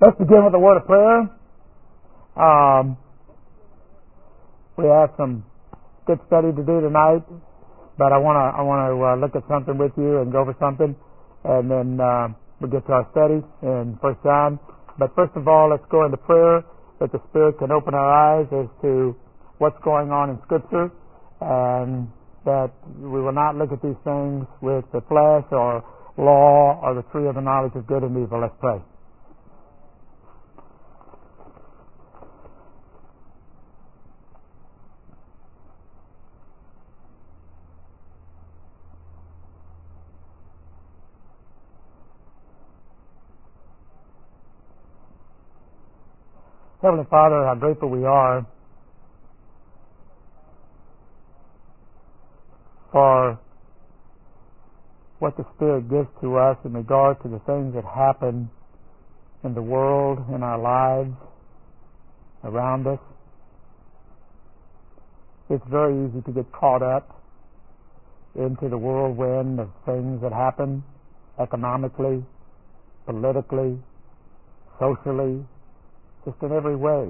Let's begin with a word of prayer. We have some good study to do tonight, but I want to look at something with you and go over something, and then we'll get to our study in 1 John. But first of all, let's go into prayer that the Spirit can open our eyes as to what's going on in Scripture, and that we will not look at these things with the flesh or law or the tree of the knowledge of good and evil. Let's pray. Heavenly Father, how grateful we are for what the Spirit gives to us in regard to the things that happen in the world, in our lives, around us. It's very easy to get caught up into the whirlwind of things that happen economically, politically, socially, just in every way.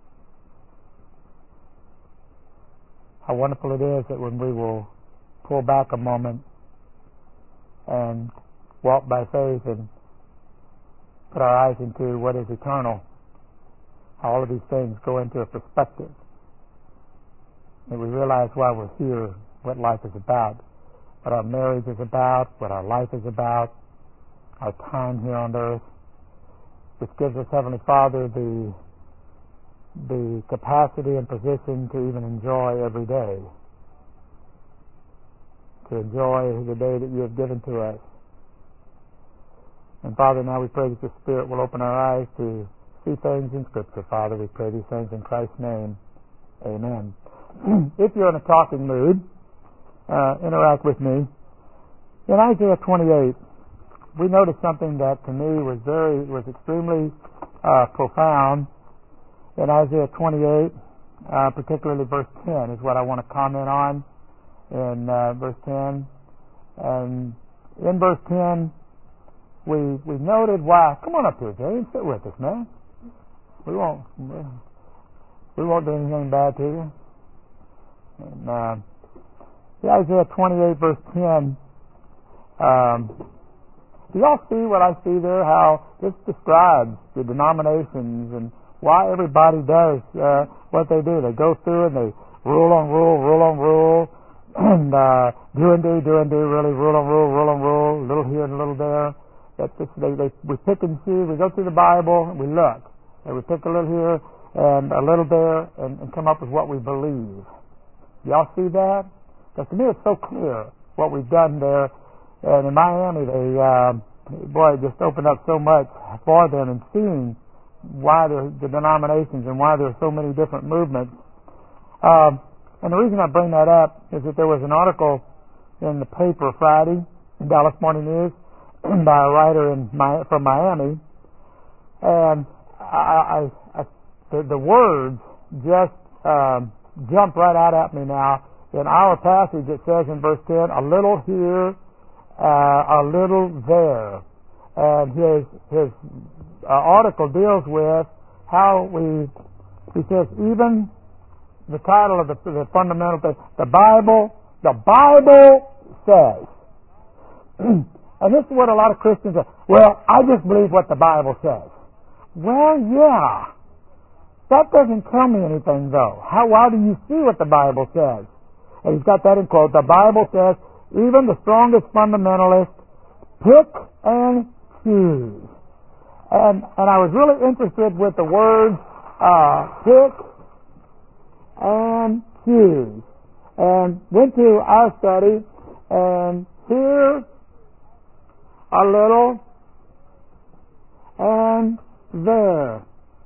How wonderful it is that when we will pull back a moment and walk by faith and put our eyes into what is eternal, how all of these things go into a perspective, and we realize why we're here, what life is about, what our marriage is about, what our life is about, our time here on earth, which gives us, Heavenly Father, the capacity and position to even enjoy every day, to enjoy the day that you have given to us. And Father, now we pray that the Spirit will open our eyes to see things in Scripture. Father, we pray these things in Christ's name. Amen. If you're in a talking mood, interact with me. In Isaiah 28, we noticed something that to me was extremely profound. In Isaiah 28, particularly verse 10 is what I want to comment on. In verse 10, and in verse 10, we noted why. Come on up here, Jay, and sit with us, man. We won't do anything bad to you. And Isaiah 28, verse 10. Do y'all see what I see there? How this describes the denominations and why everybody does what they do. They go through and they rule on rule, and do and do, really rule on rule, a little here and a little there. We pick and choose. We go through the Bible and we look, and we pick a little here and a little there, and come up with what we believe. Y'all see that? Because to me it's so clear what we've done there. And in Miami, it just opened up so much for them, and seeing why the denominations and why there are so many different movements. And the reason I bring that up is that there was an article in the paper Friday, in Dallas Morning News, by a writer from Miami, and the words just jump right out at me now. In our passage, it says in verse 10, a little here, a little there. And his article deals with how he says, even the title of the fundamental thing, the Bible says. And this is what a lot of Christians say. Well, I just believe what the Bible says. Well, yeah. That doesn't tell me anything, though. Why do you see what the Bible says? And he's got that in quote. The Bible says, even the strongest fundamentalists pick and choose. And I was really interested with the words pick and choose. And went to our study, and here a little and there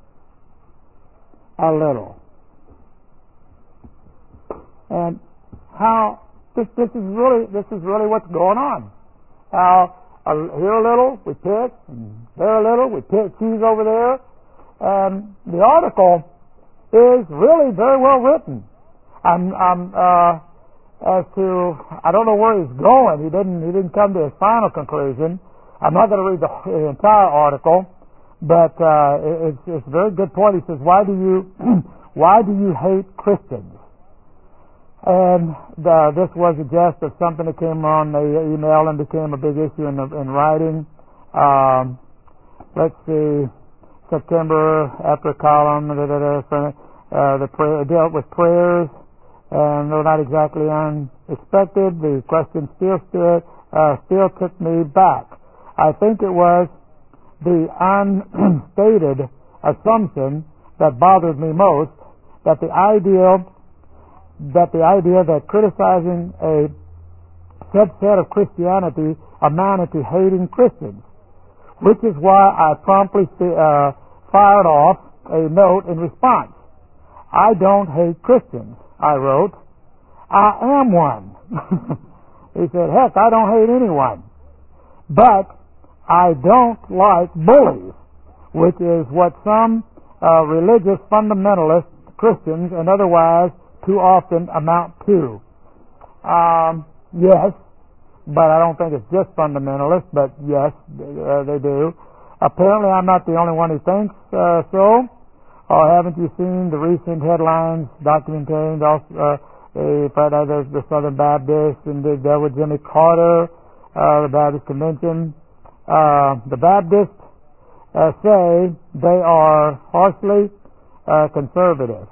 a little. And how this is really what's going on. How here a little we pick, and there a little we choose over there. And the article is really very well written. As to, I don't know where he's going. He didn't come to his final conclusion. I'm not going to read the entire article, But it's a very good point. He says, why do you hate Christians? And this was a jest of something that came on the email and became a big issue in writing. Let's see, September, after a column, the prayer dealt with prayers, and though not exactly unexpected, the question still took me back. I think it was the unstated assumption that bothered me most, that the idea that criticizing a subset of Christianity amounted to hating Christians, which is why I promptly fired off a note in response. I don't hate Christians, I wrote. I am one. He said, heck, I don't hate anyone. But I don't like bullies, which is what some religious fundamentalist Christians and otherwise too often amount to. Yes, but I don't think it's just fundamentalists, but yes, they do. Apparently I'm not the only one who thinks so. Haven't you seen the recent headlines documenting the Southern Baptists and the deal with Jimmy Carter, the Baptist Convention? The Baptists say they are harshly conservative.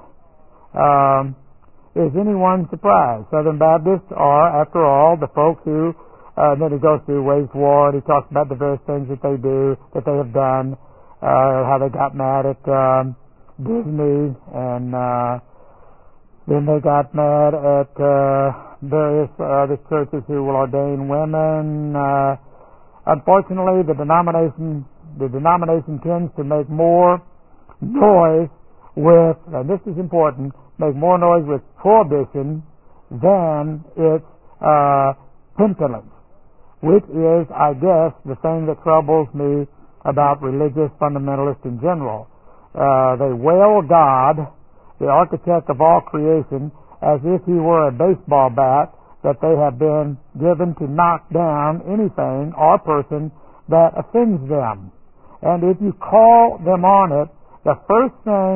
Is anyone surprised? Southern Baptists are, after all, the folks who, then he goes through wage war, and he talks about the various things that they do, that they have done, how they got mad at Disney, and then they got mad at various other churches who will ordain women. Unfortunately, the denomination tends to make more noise with, and this is important, make more noise with prohibition than its penitence, which is, I guess, the thing that troubles me about religious fundamentalists in general. They wail God, the architect of all creation, as if he were a baseball bat that they have been given to knock down anything or person that offends them. And if you call them on it, the first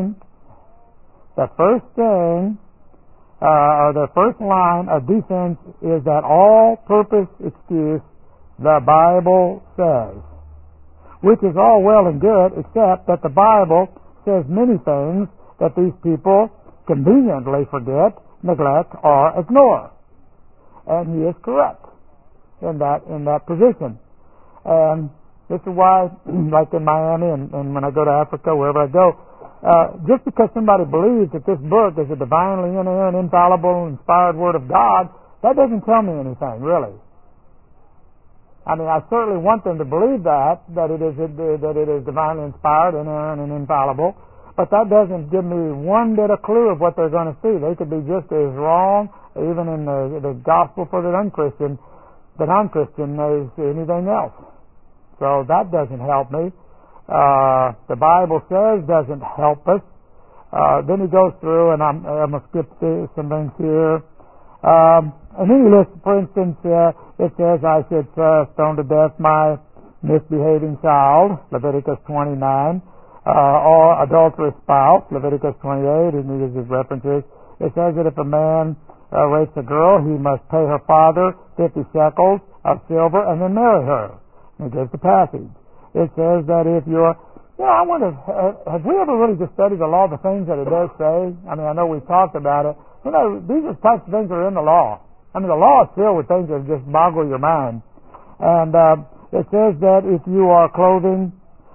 line of defense is that all-purpose excuse, the Bible says, which is all well and good, except that the Bible says many things that these people conveniently forget, neglect, or ignore. And he is correct in that position. And this is why, like in Miami and when I go to Africa, wherever I go, just because somebody believes that this book is a divinely inerrant, infallible, inspired Word of God, that doesn't tell me anything, really. I mean, I certainly want them to believe that it is divinely inspired, inerrant, and infallible, but that doesn't give me one bit of clue of what they're going to see. They could be just as wrong, even in the gospel for the non-Christian, as anything else. So that doesn't help me. The Bible says doesn't help us. Then he goes through, and I'm going to skip some things here. And then he lists, for instance, it says, I should stone to death my misbehaving child, Leviticus 29, or adulterous spouse, Leviticus 28, and he uses references. It says that if a man rapes a girl, he must pay her father 50 shekels of silver and then marry her. And it gives the passage. It says that if you're, I wonder, have we ever really just studied the law, the things that it does say? I mean, I know we've talked about it. These are types of things that are in the law. I mean, the law is filled with things that just boggle your mind. And it says that if your clothing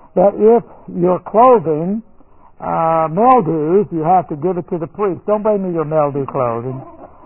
mildews, you have to give it to the priest. Don't bring me your mildew clothing.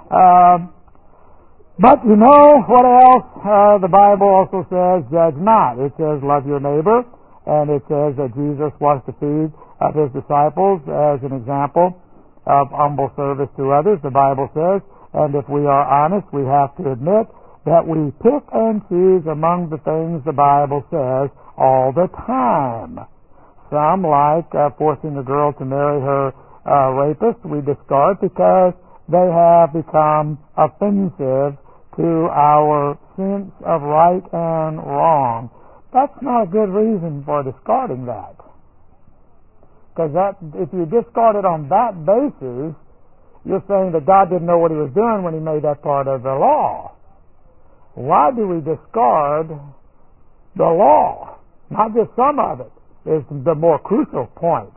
But you know what else? The Bible also says, judge not. It says, love your neighbor. And it says that Jesus washed the feet of his disciples as an example of humble service to others. The Bible says, and if we are honest, we have to admit that we pick and choose among the things the Bible says all the time. Some, like forcing a girl to marry her rapist, we discard because they have become offensive to our sense of right and wrong. That's not a good reason for discarding that. Because if you discard it on that basis, you're saying that God didn't know what He was doing when He made that part of the law. Why do we discard the law? Not just some of it is the more crucial point.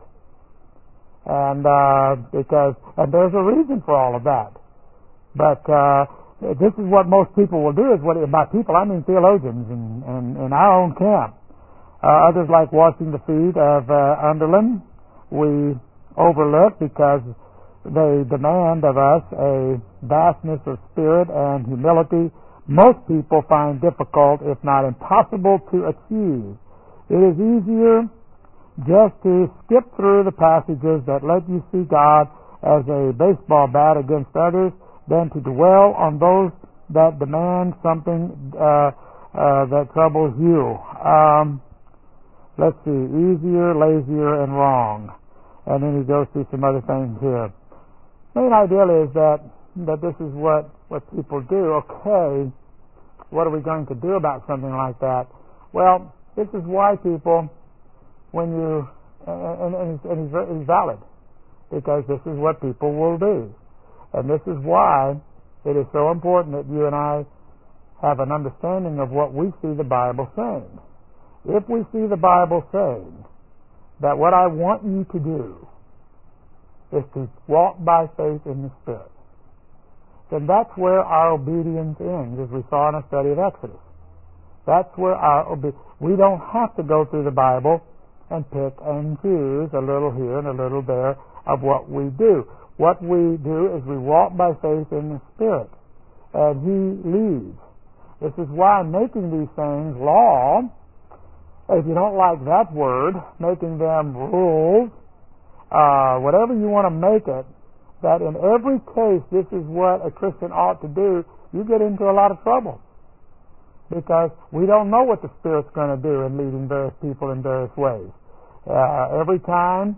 And there's a reason for all of that. But this is what most people will do. By people, I mean theologians in our own camp. Others, like washing the feet of underlings, we overlook because they demand of us a vastness of spirit and humility most people find difficult, if not impossible, to achieve. It is easier just to skip through the passages that let you see God as a baseball bat against others than to dwell on those that demand something that troubles you. Let's see, easier, lazier, and wrong. And then he goes through some other things here. Main idea is that this is what people do. Okay, what are we going to do about something like that? Well, this is why people, when you, and he's valid, because this is what people will do. And this is why it is so important that you and I have an understanding of what we see the Bible saying. If we see the Bible saying that what I want you to do is to walk by faith in the Spirit, then that's where our obedience ends, as we saw in a study of Exodus. That's where we don't have to go through the Bible and pick and choose a little here and a little there of what we do. What we do is we walk by faith in the Spirit, and He leads. This is why making these things law, if you don't like that word, making them rules, whatever you want to make it, that in every case this is what a Christian ought to do, you get into a lot of trouble. Because we don't know what the Spirit's going to do in leading various people in various ways. Every time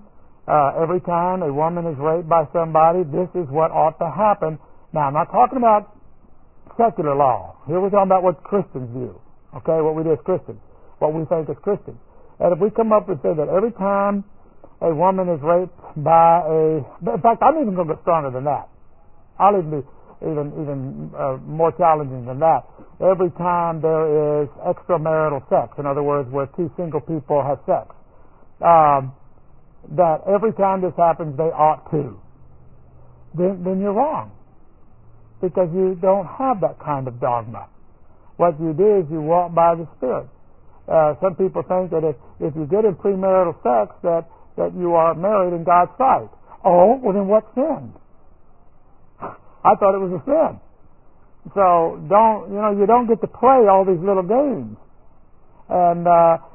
a woman is raped by somebody, this is what ought to happen. Now, I'm not talking about secular law. Here we're talking about what Christians do. Okay, what we do as Christians. What we think as Christians. And if we come up and say that every time a woman is raped by in fact, I'm even going to go stronger than that. I'll even be even more challenging than that. Every time there is extramarital sex, in other words, where two single people have sex, that every time this happens, they ought to. Then you're wrong, because you don't have that kind of dogma. What you do is you walk by the Spirit. Some people think that if you get in premarital sex, that you are married in God's sight. Oh, well then what sin? I thought it was a sin. So you don't get to play all these little games. And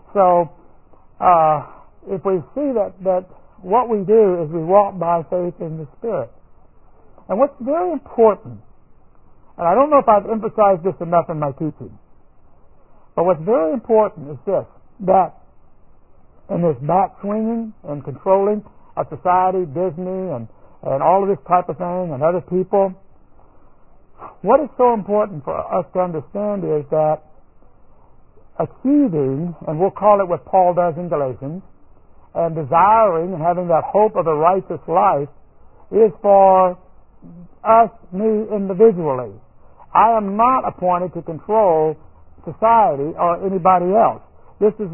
if we see that what we do is we walk by faith in the Spirit. And what's very important, and I don't know if I've emphasized this enough in my teaching, but what's very important is this, that in this back swinging and controlling of society, Disney, and all of this type of thing, and other people, what is so important for us to understand is that achieving, and we'll call it what Paul does in Galatians, and desiring and having that hope of a righteous life is for us, me individually. I am not appointed to control society or anybody else. This is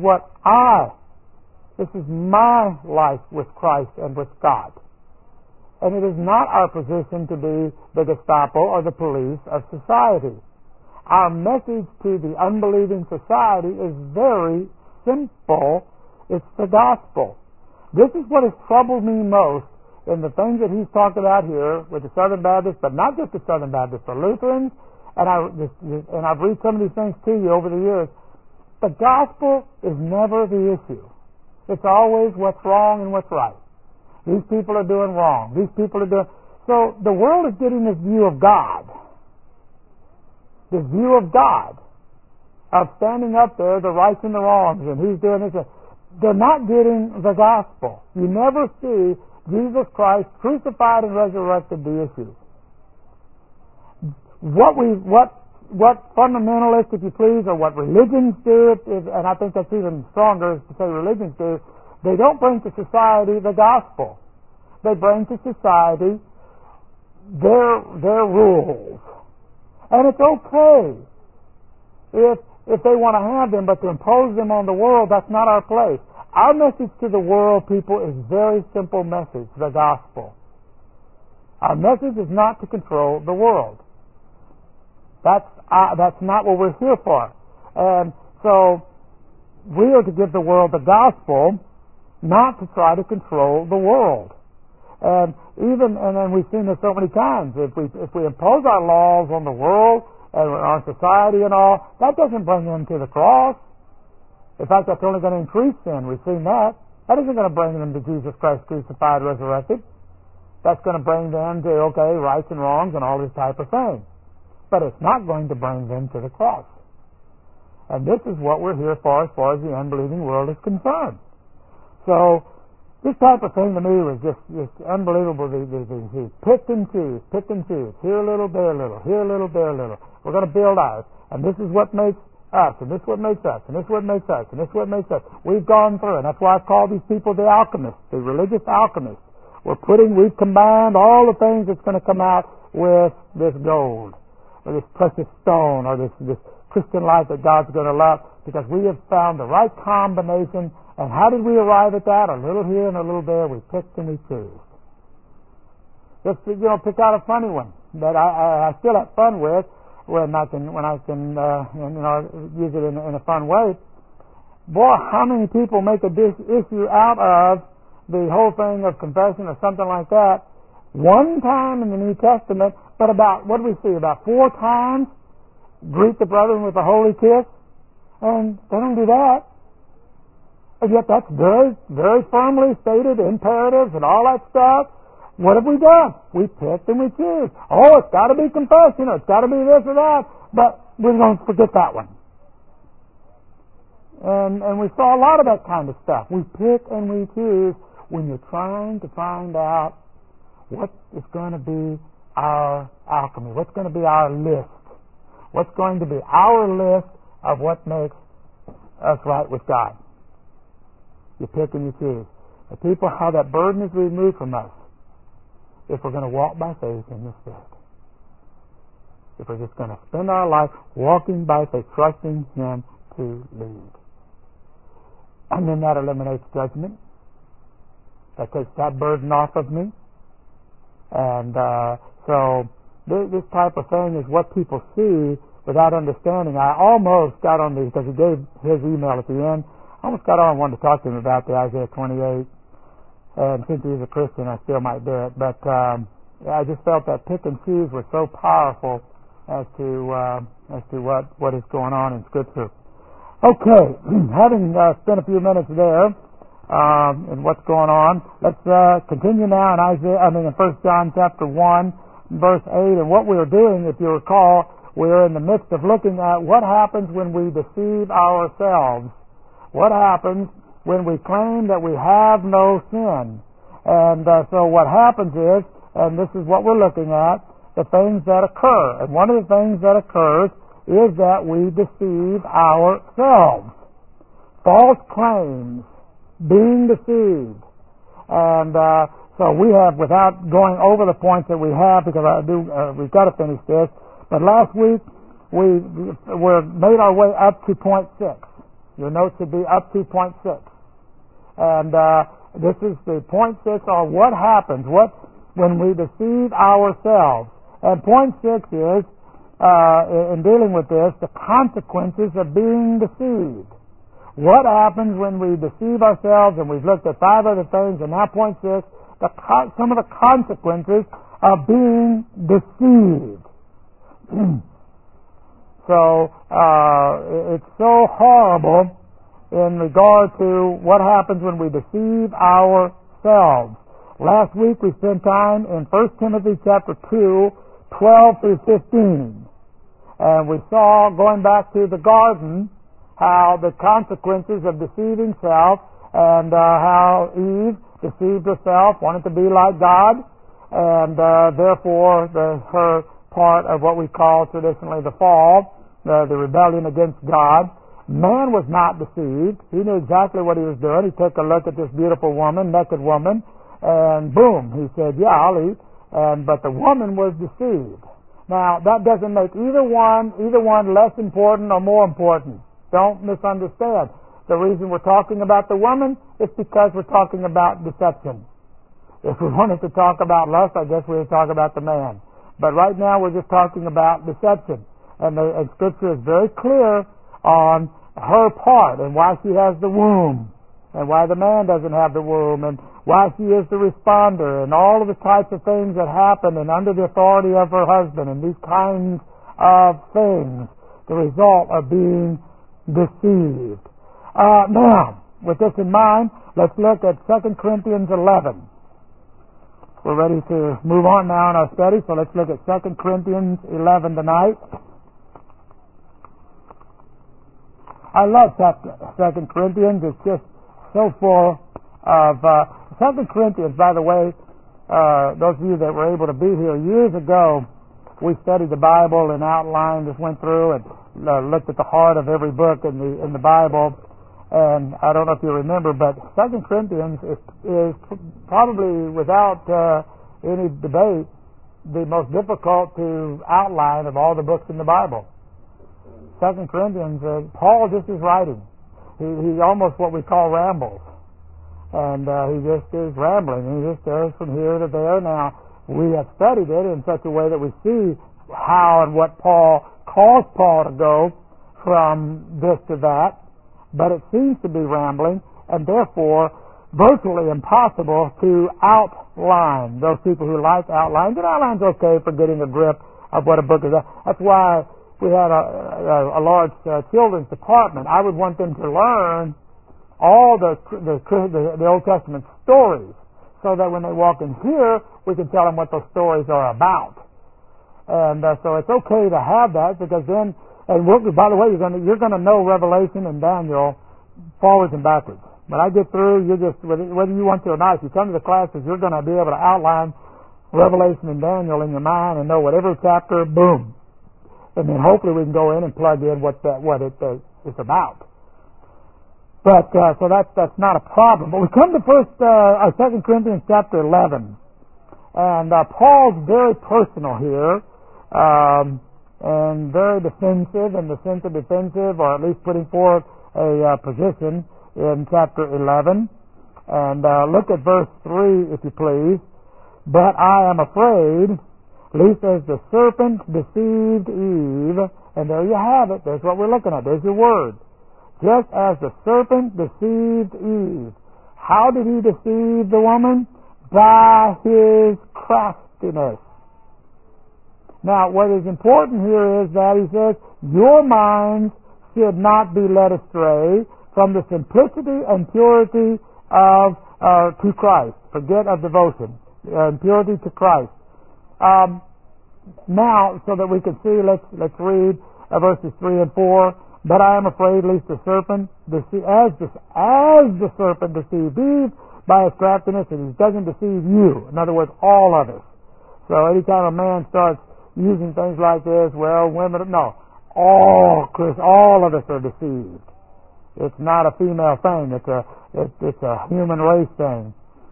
my life with Christ and with God. And it is not our position to be the Gestapo or the police of society. Our message to the unbelieving society is very simple. It's the gospel. This is what has troubled me most in the things that he's talked about here with the Southern Baptists, but not just the Southern Baptists, the Lutherans, and I've read some of these things to you over the years. The gospel is never the issue. It's always what's wrong and what's right. These people are doing wrong. These people are doing... So the world is getting this view of God. This view of God. Of standing up there, the rights and the wrongs, and he's doing this. They're not getting the gospel. You never see Jesus Christ crucified and resurrected the issue. What fundamentalists, if you please, or what religions do, and I think that's even stronger to say religions do, They don't bring to society the gospel. They bring to society their rules. And it's okay if they want to have them, but to impose them on the world, that's not our place. Our message to the world, people, is a very simple message, the gospel. Our message is not to control the world. That's not what we're here for. And so we are to give the world the gospel, not to try to control the world. And then we've seen this so many times. If we impose our laws on the world and on society and all, that doesn't bring them to the cross. In fact, that's only going to increase sin. We've seen that. That isn't going to bring them to Jesus Christ crucified, resurrected. That's going to bring them to, rights and wrongs and all this type of thing. But it's not going to bring them to the cross. And this is what we're here for as far as the unbelieving world is concerned. So, this type of thing to me was just unbelievable. The pick and choose. Here a little, there a little. Here a little, there a little. We're going to build ours. And this is what makes us. And this is what makes us. And this is what makes us. And this is what makes us. We've gone through. And that's why I call these people the alchemists, the religious alchemists. We've combined all the things that's going to come out with this gold, or this precious stone, or this Christian life that God's going to love, because we have found the right combination. And how did we arrive at that? A little here and a little there. We picked and we chose. Just pick out a funny one that I still have fun with when I can use it in a fun way. Boy, how many people make a issue out of the whole thing of confession or something like that? One time in the New Testament, but about 4 times greet the brethren with a holy kiss, and they don't do that. And yet that's very, very firmly stated, imperatives and all that stuff. What have we done? We picked and we choose. Oh, it's got to be confession, or it's got to be this or that, but we're going to forget that one. And we saw a lot of that kind of stuff. We pick and we choose when you're trying to find out what is going to be our alchemy, what's going to be our list, what's going to be our list of what makes us right with God. You pick and you choose. The people, how that burden is removed from us if we're going to walk by faith in the Spirit. If we're just going to spend our life walking by faith, trusting Him to lead. And then that eliminates judgment. That takes that burden off of me. And so this type of thing is what people see without understanding. I almost got on because he gave his email at the end, I almost got on and wanted to talk to him about the Isaiah 28. And since he's a Christian, I still might do it. But I just felt that pick and choose was so powerful as to what is going on in Scripture. Okay, having spent a few minutes there and what's going on, let's continue now in 1 John chapter 1, verse 8. And what we are doing, if you recall, we are in the midst of looking at what happens when we deceive ourselves. What happens when we claim that we have no sin? And so what happens is, and this is what we're looking at, the things that occur. And one of the things that occurs is that we deceive ourselves. False claims, being deceived. And so we have, without going over the points that we have, because we've got to finish this, but last week we made our way up to point 6. Your notes should be up to point 6. And this is the point 6, or what happens when we deceive ourselves. And point 6 is, in dealing with this, the consequences of being deceived. What happens when we deceive ourselves? And we've looked at 5 other things, and now point 6, some of the consequences of being deceived. So it's so horrible in regard to what happens when we deceive ourselves. Last week we spent time in 1 Timothy chapter 2, 12 through 15. And we saw, going back to the garden, how the consequences of deceiving self, and how Eve deceived herself, wanted to be like God, and therefore her part of what we call traditionally the fall, the rebellion against God, Man was not deceived. He knew exactly what he was doing. He took a look at this beautiful woman, naked woman, and boom, he said, yeah, I'll eat. But the woman was deceived. Now, that doesn't make either one less important or more important. Don't misunderstand. The reason we're talking about the woman is because we're talking about deception. If we wanted to talk about lust, I guess we would talk about the man. But right now we're just talking about deception. And Scripture is very clear on her part and why she has the womb and why the man doesn't have the womb and why she is the responder and all of the types of things that happen and under the authority of her husband and these kinds of things, the result of being deceived. Now, with this in mind, let's look at 2 Corinthians 11. We're ready to move on now in our study, so let's look at 2 Corinthians 11 tonight. I love 2 Corinthians. It's just so full of... 2 Corinthians, by the way, those of you that were able to be here years ago, we studied the Bible and outlined, just went through and looked at the heart of every book in the Bible. And I don't know if you remember, but 2 Corinthians is probably, without any debate, the most difficult to outline of all the books in the Bible. 2 Corinthians, Paul just is writing. He almost what we call rambles. And he just is rambling. He just goes from here to there. Now, we have studied it in such a way that we see how and what Paul caused Paul to go from this to that. But it seems to be rambling, and therefore virtually impossible to outline. Those people who like outlines, and outline's okay for getting a grip of what a book is. That's why we had a large children's department. I would want them to learn all the Old Testament stories, so that when they walk in here, we can tell them what those stories are about. And so it's okay to have that, because then, and by the way, you're gonna know Revelation and Daniel forwards and backwards. When I get through, you just, whether you want to or not, if you come to the classes, you're gonna be able to outline Revelation and Daniel in your mind and know whatever chapter, boom. And then hopefully we can go in and plug in what it is about. But so that's not a problem. But we come to 2 Corinthians chapter 11, and Paul's very personal here, and very defensive in the sense of defensive, or at least putting forth a position in chapter 11. And look at verse 3, if you please. But I am afraid, lest as the serpent deceived Eve, and there you have it. There's what we're looking at. There's your word. Just as the serpent deceived Eve. How did he deceive the woman? By his craftiness. Now, what is important here is that he says, your minds should not be led astray from the simplicity and purity of to Christ. Forget of devotion. Purity to Christ. Now, so that we can see, let's read verses 3 and 4. But I am afraid lest the serpent, as the serpent deceived Eve by his craftiness, and he doesn't deceive you. In other words, all of us. So anytime a man starts using things like this, well, women, no. All of us are deceived. It's not a female thing. It's a human race thing.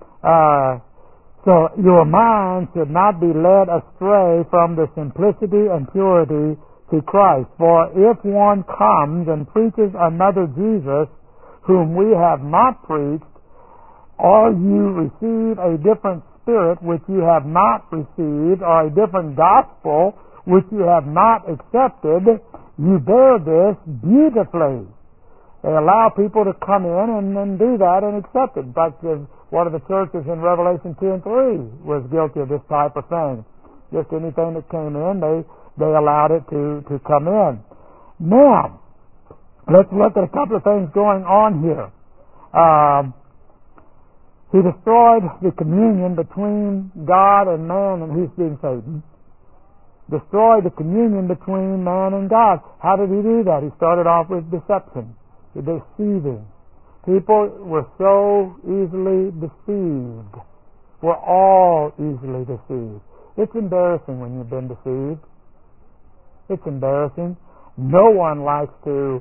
So your mind should not be led astray from the simplicity and purity to Christ. For if one comes and preaches another Jesus, whom we have not preached, or you receive a different spirit which you have not received, or a different gospel which you have not accepted, you bear this beautifully. They allow people to come in and do that and accept it. In fact, one of the churches in Revelation 2 and 3 was guilty of this type of thing. Just anything that came in, they allowed it to come in. Now, let's look at a couple of things going on here. He destroyed the communion between God and man, and he's being Satan. Destroyed the communion between man and God. How did he do that? He started off with deception, deceiving. People were so easily deceived. We're all easily deceived. It's embarrassing when you've been deceived. It's embarrassing. No one likes to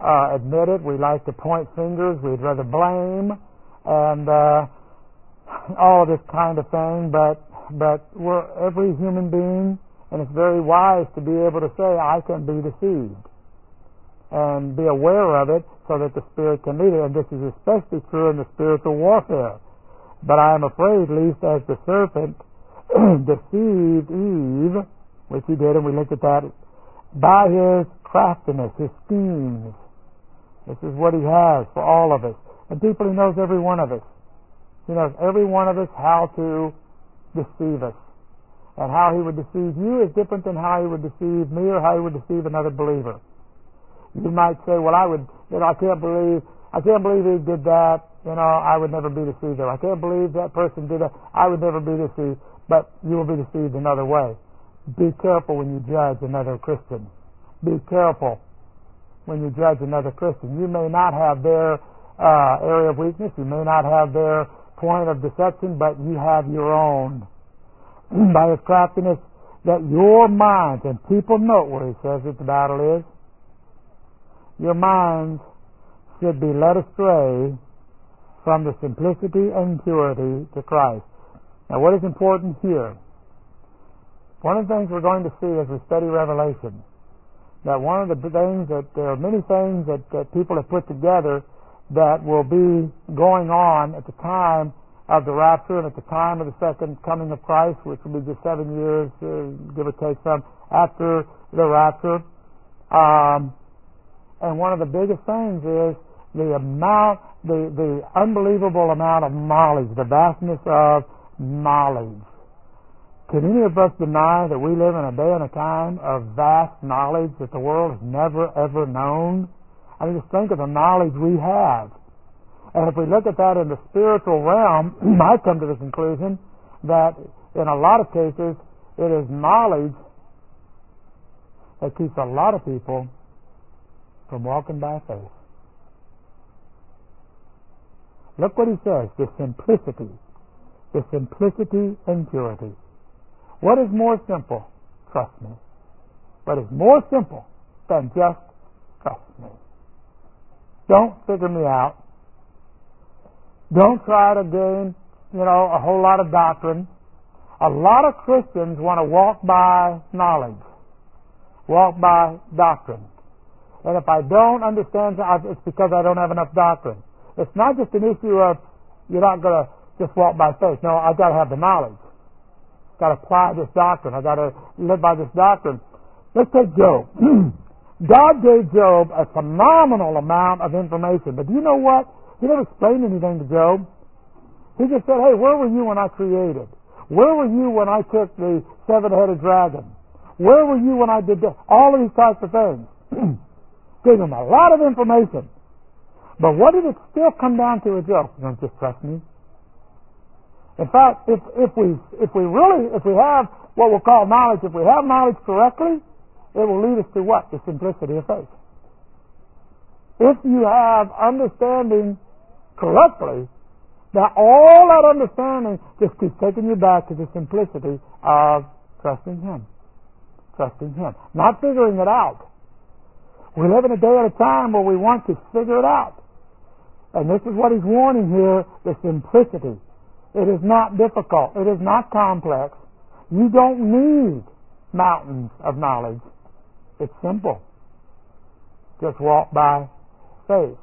admit it. We like to point fingers. We'd rather blame and all of this kind of thing. But we're every human being, and it's very wise to be able to say, I can be deceived, and be aware of it so that the Spirit can lead it. And this is especially true in the spiritual warfare. But I am afraid, lest as the serpent deceived Eve, which he did, and we looked at that, by his craftiness, his schemes. This is what he has for all of us. And people, he knows every one of us. He knows every one of us how to deceive us. And how he would deceive you is different than how he would deceive me or how he would deceive another believer. You might say, well, I can't believe he did that. I would never be deceived. Or I can't believe that person did that. I would never be deceived. But you will be deceived another way. Be careful when you judge another Christian. Be careful when you judge another Christian. You may not have their area of weakness. You may not have their point of deception, but you have your own. By his craftiness, that your minds, and people note where he says that the battle is, your minds should be led astray from the simplicity and purity to Christ. Now, what is important here? One of the things we're going to see as we study Revelation, that one of the things that there are many things that people have put together that will be going on at the time of the rapture and at the time of the second coming of Christ, which will be just 7 years, give or take some, after the rapture. And one of the biggest things is the unbelievable amount of knowledge, the vastness of knowledge. Can any of us deny that we live in a day and a time of vast knowledge that the world has never, ever known? I mean, just think of the knowledge we have. And if we look at that in the spiritual realm, I come to the conclusion that in a lot of cases, it is knowledge that keeps a lot of people from walking by faith. Look what he says, the simplicity and purity. What is more simple? Trust me. What is more simple than just trust me? Don't figure me out. Don't try to gain, a whole lot of doctrine. A lot of Christians want to walk by knowledge, walk by doctrine. And if I don't understand, it's because I don't have enough doctrine. It's not just an issue of you're not going to just walk by faith. No, I've got to have the knowledge. I've got to apply this doctrine. I've got to live by this doctrine. Let's take Job. God gave Job a phenomenal amount of information. But do you know what? He never explained anything to Job. He just said, hey, where were you when I created? Where were you when I took the seven-headed dragon? Where were you when I did that? All of these types of things. Gave him a lot of information. But what did it still come down to with Job? You don't just trust me. In fact, if we have what we'll call knowledge, if we have knowledge correctly, it will lead us to what? The simplicity of faith. If you have understanding correctly, that all that understanding just keeps taking you back to the simplicity of trusting Him. Trusting Him. Not figuring it out. We live in a day at a time where we want to figure it out. And this is what he's warning here, the simplicity. It is not difficult. It is not complex. You don't need mountains of knowledge. It's simple. Just walk by faith.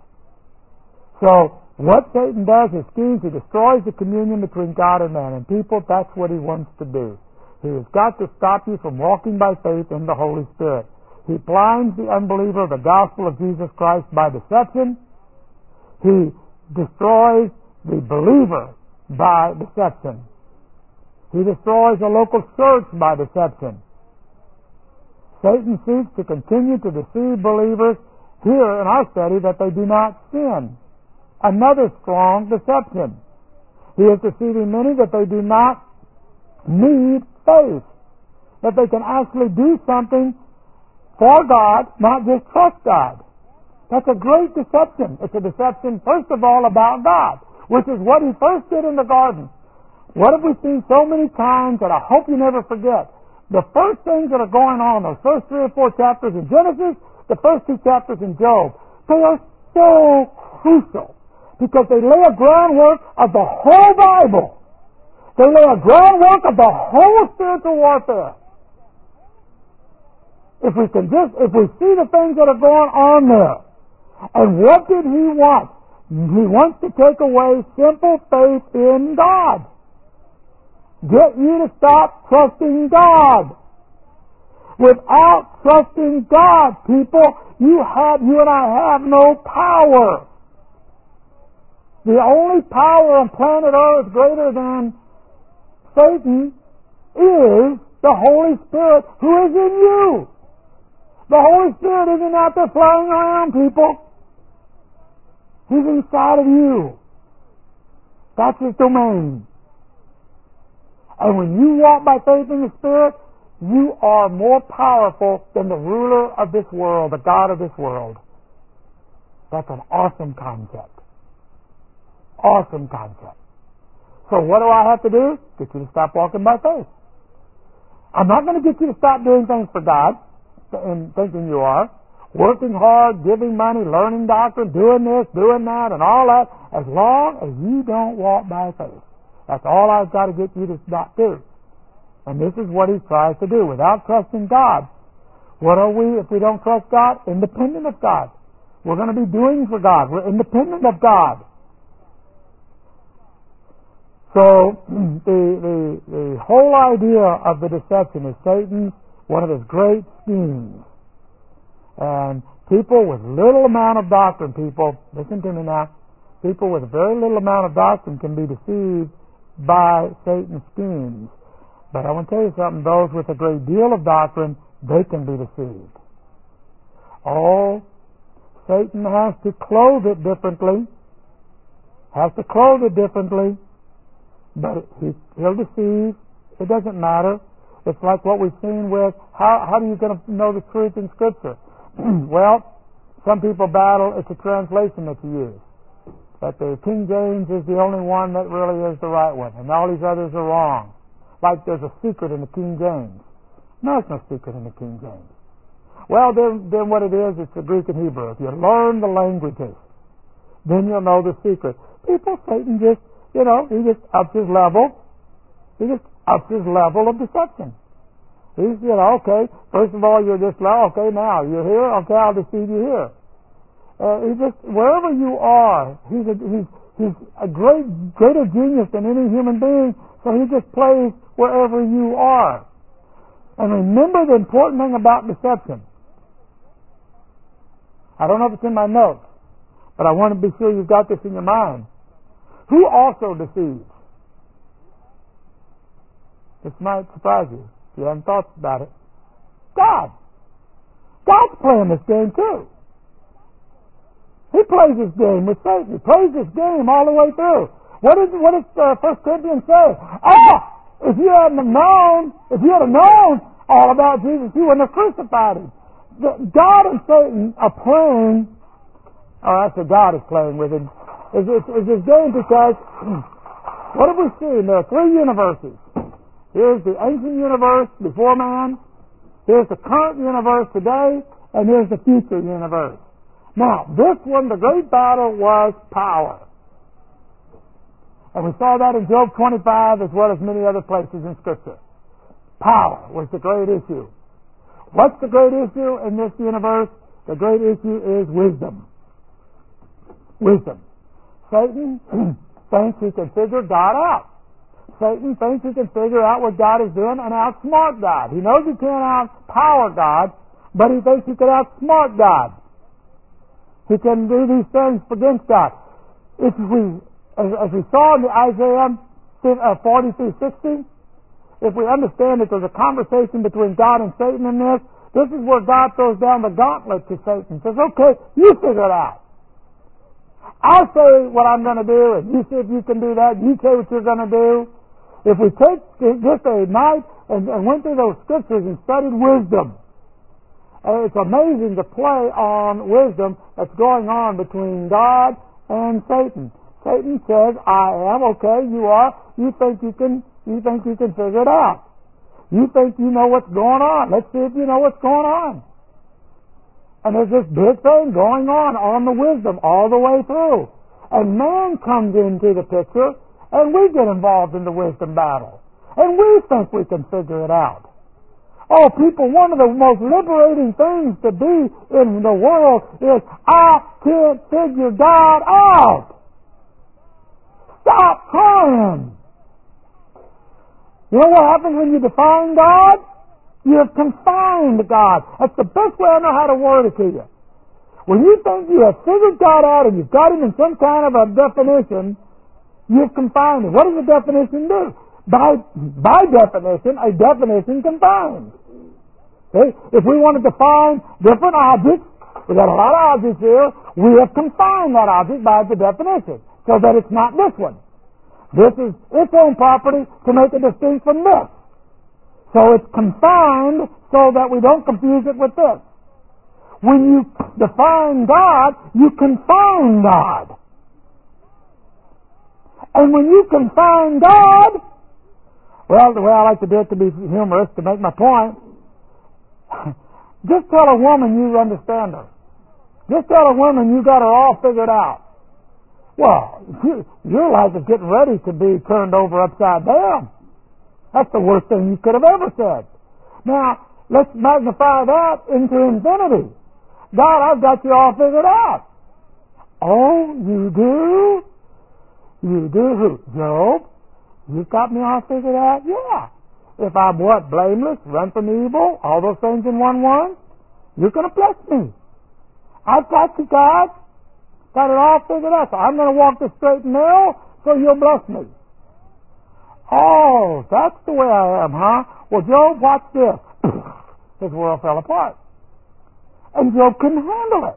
So, what Satan does is schemes. He destroys the communion between God and man. And people, that's what he wants to do. He has got to stop you from walking by faith in the Holy Spirit. He blinds the unbeliever of the gospel of Jesus Christ by deception. He destroys the believer by deception. He destroys the local church by deception. Satan seeks to continue to deceive believers here in our study that they do not sin. Another strong deception. He is deceiving many that they do not need faith. That they can actually do something for God, not just trust God. That's a great deception. It's a deception, first of all, about God, which is what He first did in the garden. What have we seen so many times that I hope you never forget? The first things that are going on, those first 3 or 4 chapters in Genesis, the first 2 chapters in Job. They are so crucial because they lay a groundwork of the whole Bible. They lay a groundwork of the whole spiritual warfare. If we see the things that are going on there, and what did he want? He wants to take away simple faith in God. Get you to stop trusting God. Without trusting God, people, you and I have no power. The only power on planet Earth greater than Satan is the Holy Spirit who is in you. The Holy Spirit isn't out there flying around, people. He's inside of you. That's His domain. And when you walk by faith in the Spirit, you are more powerful than the ruler of this world, the God of this world. That's an awesome concept. Awesome concept. So what do I have to do? Get you to stop walking by faith. I'm not going to get you to stop doing things for God and thinking you are. Working hard, giving money, learning doctrine, doing this, doing that, and all that, as long as you don't walk by faith. That's all I've got to get you to not do. And this is what he tries to do. Without trusting God, what are we if we don't trust God? Independent of God. We're going to be doing for God. We're independent of God. So the whole idea of the deception is Satan's one of his great schemes. And people with little amount of doctrine, listen to me now, people with very little amount of doctrine can be deceived by Satan's schemes. But I want to tell you something, those with a great deal of doctrine, they can be deceived. Oh, Satan has to clothe it differently, but he'll deceive. It doesn't matter. It's like what we've seen with, how are you going to know the truth in Scripture? Well, some people battle, it's a translation that you use. That the King James is the only one that really is the right one, and all these others are wrong. Like there's a secret in the King James. No, there's no secret in the King James. Well, then what it is, it's the Greek and Hebrew. If you learn the languages, then you'll know the secret. Satan just, he just ups his level. He just ups his level of deception. He's, okay, first of all, you're just, okay, now, you're here, okay, I'll deceive you here. He just, wherever you are, he's a greater genius than any human being, so he just plays wherever you are. And remember the important thing about deception. I don't know if it's in my notes, but I want to be sure you've got this in your mind. Who also deceives? This might surprise you if you haven't thought about it. God. God's playing this game too. He plays this game with Satan. He plays this game all the way through. What does 1 Corinthians say? If you had known all about Jesus, you wouldn't have crucified him. God and Satan are playing, I said God is playing with him. Is this game because, what have we seen? There are three universes. Here's the ancient universe before man, here's the current universe today, and here's the future universe. Now, this one, the great battle was power. And we saw that in Job 25 as well as many other places in Scripture. Power was the great issue. What's the great issue in this universe? The great issue is wisdom. Wisdom. Satan thinks he can figure God out. Satan thinks he can figure out what God is doing and outsmart God. He knows he can't outpower God, but he thinks he can outsmart God. He can do these things against God. If we, as we saw in the Isaiah 40-60, if we understand that there's a conversation between God and Satan in this is where God throws down the gauntlet to Satan. Says, okay, you figure it out. I'll say what I'm going to do, and you see if you can do that. You say what you're going to do. If we take just a night and went through those scriptures and studied wisdom, it's amazing the play on wisdom that's going on between God and Satan. Satan says, I am, okay, you are. You think you can figure it out. You think you know what's going on. Let's see if you know what's going on. And there's this big thing going on the wisdom all the way through. And man comes into the picture, and we get involved in the wisdom battle. And we think we can figure it out. Oh, people, one of the most liberating things to be in the world is, I can't figure God out. Stop trying. You know what happens when you define God? You have confined God. That's the best way I know how to word it to you. When you think you have figured God out and you've got him in some kind of a definition, you've confined him. What does a definition do? By definition, a definition confines. See? If we want to define different objects, we've got a lot of objects here, we have confined that object by the definition, so that it's not this one. This is its own property to make it distinct from this. So it's confined so that we don't confuse it with this. When you define God, you confine God. And when you confine God, well, the way I like to do it to be humorous, to make my point, just tell a woman you understand her. Just tell a woman you got her all figured out. Well, your life is getting ready to be turned over upside down. That's the worst thing you could have ever said. Now, let's magnify that into infinity. God, I've got you all figured out. Oh, you do? You do who? Job? You've got me all figured out? Yeah. If I'm what? Blameless, run from evil, all those things in 1:1, you're going to bless me. I've got you, God. Got it all figured out. So I'm going to walk the straight and narrow, so you'll bless me. Oh, that's the way I am, huh? Well, Job, watch this. His world fell apart. And Job couldn't handle it.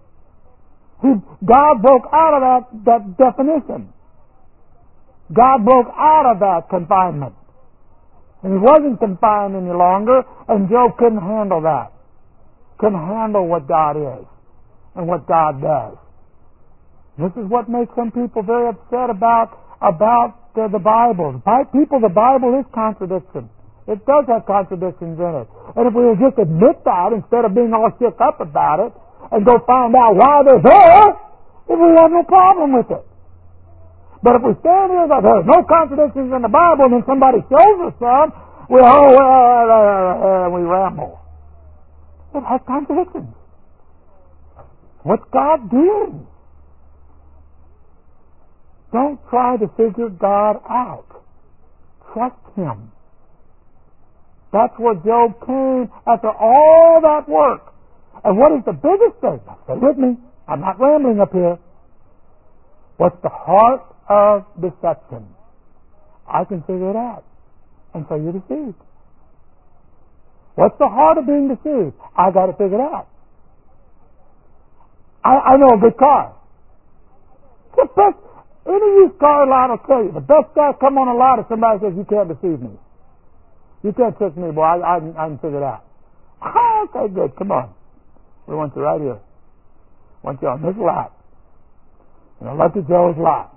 God broke out of that definition. God broke out of that confinement. And he wasn't confined any longer, and Job couldn't handle that. Couldn't handle what God is and what God does. This is what makes some people very upset about the Bible. The Bible is contradiction. It does have contradictions in it. And if we will just admit that instead of being all shook up about it and go find out why they're there, then we have no problem with it. But if we stand here that there's no contradictions in the Bible and then somebody shows us some, we ramble. It has contradictions. What's God doing? Don't try to figure God out. Trust Him. That's where Job came after all that work. And what is the biggest thing? Stay with me. I'm not rambling up here. What's the heart of deception? I can figure it out. And so you're deceived. What's the heart of being deceived? I got to figure it out. I know a good car. The best, any used car lot will tell you, the best guy come on a lot if somebody says, you can't deceive me. You can't trick me, boy. I can figure it out. Okay, good. Come on. We want you right here. We want you on this lot. Lucky Joe's lot.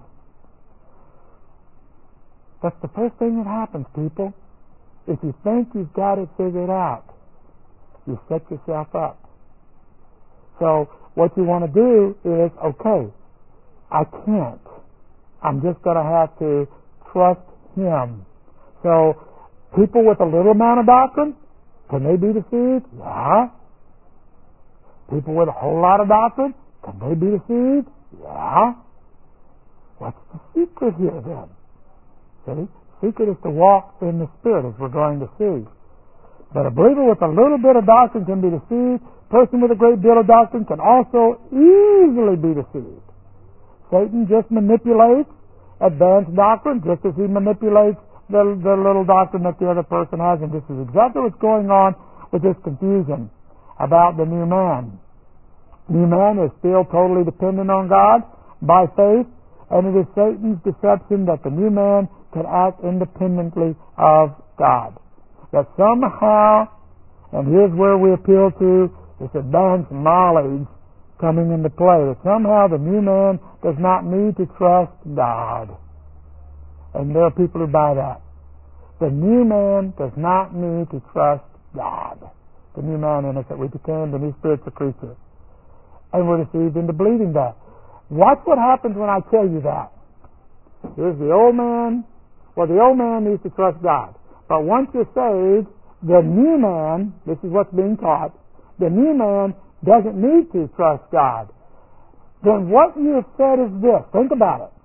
That's the first thing that happens, people. If you think you've got it figured out, you set yourself up. So what you want to do is, okay, I can't. I'm just going to have to trust Him. So people with a little amount of doctrine, can they be deceived? Yeah. People with a whole lot of doctrine, can they be deceived? Yeah. What's the secret here then? See? Secret is to walk in the Spirit, as we're going to see. But a believer with a little bit of doctrine can be deceived. A person with a great deal of doctrine can also easily be deceived. Satan just manipulates advanced doctrine just as he manipulates the little doctrine that the other person has. And this is exactly what's going on with this confusion about the new man. New man is still totally dependent on God by faith, and it is Satan's deception that the new man can act independently of God. That somehow, and here's where we appeal to this advanced knowledge coming into play, that somehow the new man does not need to trust God. And there are people who buy that. The new man does not need to trust God. the new man in us, that we became the new spiritual creature. And we're deceived into believing that. Watch what happens when I tell you that. Here's the old man. Well, the old man needs to trust God. But once you're saved, the new man, this is what's being taught, the new man doesn't need to trust God. Then what you have said is this. Think about it.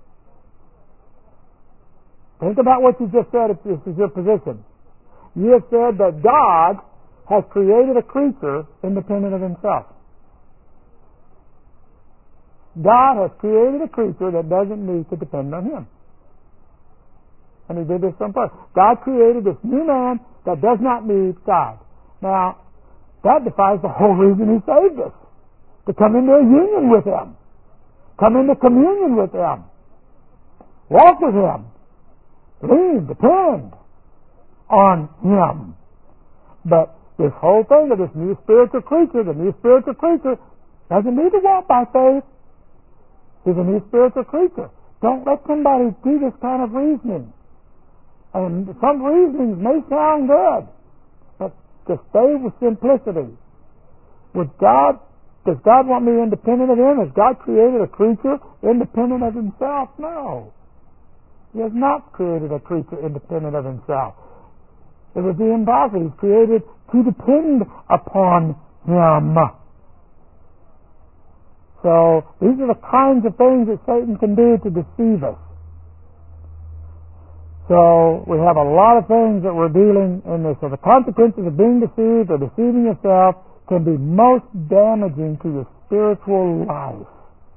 Think about what you just said if this is your position. You have said that God has created a creature independent of himself. God has created a creature that doesn't need to depend on him. And he did this on purpose. God created this new man that does not need God. Now, that defies the whole reason he saved us. To come into a union with him. Come into communion with him. Walk with him. Lean, depend on him. But this whole thing of this new spiritual creature, the new spiritual creature doesn't need to walk by faith. He's a new spiritual creature. Don't let somebody do this kind of reasoning. And some reasonings may sound good, but to stay with simplicity. Does God want me independent of him? Has God created a creature independent of himself? No. He has not created a creature independent of himself. It would be impossible. He's created to depend upon him. So these are the kinds of things that Satan can do to deceive us. So we have a lot of things that we're dealing in this. So the consequences of being deceived or deceiving yourself can be most damaging to your spiritual life.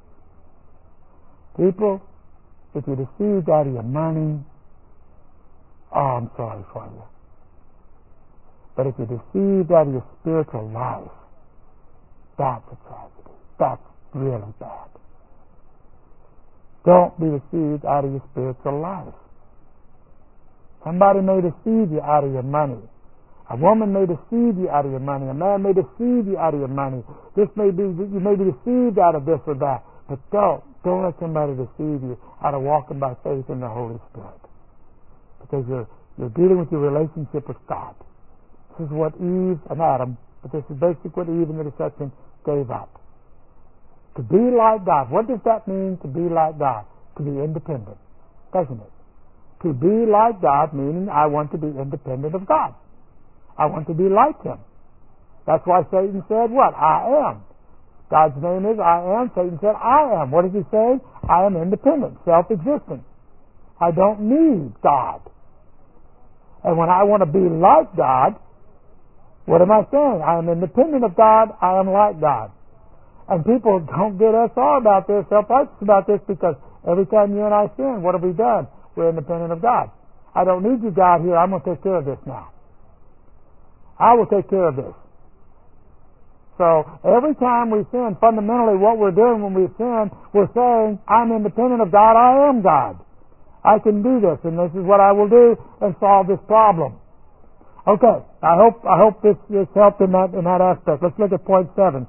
People, if you're deceived out of your money, I'm sorry for you. But if you're deceived out of your spiritual life, that's a tragedy. That's really bad. Don't be deceived out of your spiritual life. Somebody may deceive you out of your money. A woman may deceive you out of your money. A man may deceive you out of your money. You may be deceived out of this or that. But don't let somebody deceive you out of walking by faith in the Holy Spirit. Because you're dealing with your relationship with God. This is what Eve and Adam, but this is basically what Eve in the deception gave up. To be like God. What does that mean, to be like God? To be independent, doesn't it? To be like God, meaning I want to be independent of God. I want to be like him. That's why Satan said what? I am. God's name is I am. Satan said I am. What is he saying? I am independent, self-existent. I don't need God. And when I want to be like God, what am I saying? I am independent of God. I am like God. And people don't get SR about this, self-righteous about this, because every time you and I sin, what have we done? We're independent of God. I don't need you, God, here. I'm going to take care of this now. I will take care of this. So every time we sin, fundamentally what we're doing when we sin, we're saying, I'm independent of God. I am God. I can do this, and this is what I will do and solve this problem. Okay, I hope this helped in that aspect. Let's look at point 7.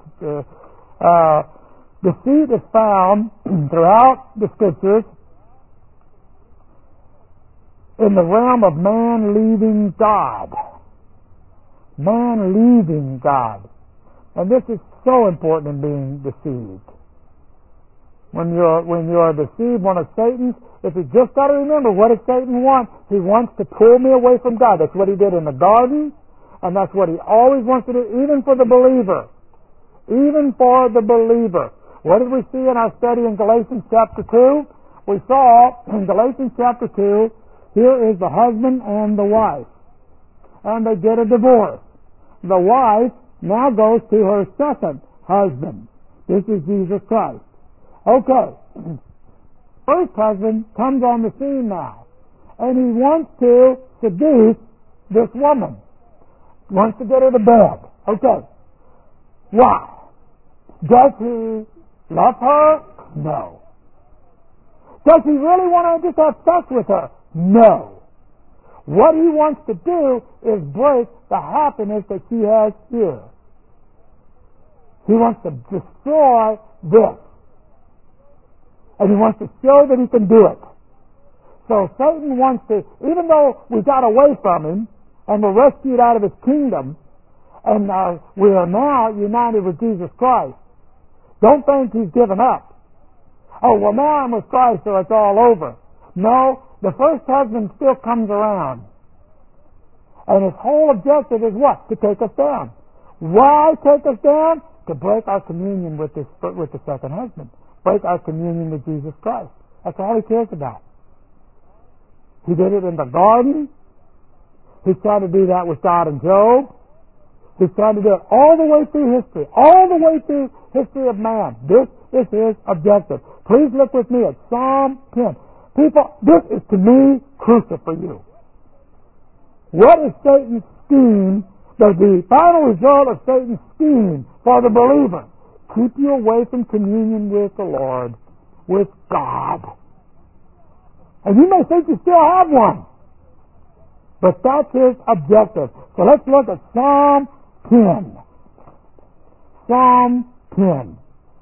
Deceit is found throughout the Scriptures in the realm of man leaving God. Man leaving God. And this is so important in being deceived. When you're deceived, one of Satan's, if you just got to remember, what does Satan want? He wants to pull me away from God. That's what he did in the garden, and that's what he always wants to do, even for the believer. Even for the believer. What did we see in our study in Galatians chapter 2? We saw in Galatians chapter 2, here is the husband and the wife. And they get a divorce. The wife now goes to her second husband. This is Jesus Christ. Okay. First husband comes on the scene now. And he wants to seduce this woman. Wants to get her to bed. Okay. Why? Does he love her? No. Does he really want to just have sex with her? No. What he wants to do is break the happiness that she has here. He wants to destroy this. And he wants to show that he can do it. So Satan wants to, even though we got away from him and were rescued out of his kingdom, And we are now united with Jesus Christ. Don't think He's given up. Oh, well, now I'm with Christ, so it's all over. No, the first husband still comes around. And his whole objective is what? To take us down. Why take us down? To break our communion with the second husband. Break our communion with Jesus Christ. That's all He cares about. He did it in the garden. He's trying to do that with God and Job. He's trying to do it all the way through history. All the way through history of man. This is His objective. Please look with me at Psalm 10. People, this is to me crucial for you. What is Satan's scheme? The final result of Satan's scheme for the believer. Keep you away from communion with the Lord, with God. And you may think you still have one. But that's his objective. So let's look at Psalm 10. Psalm 10.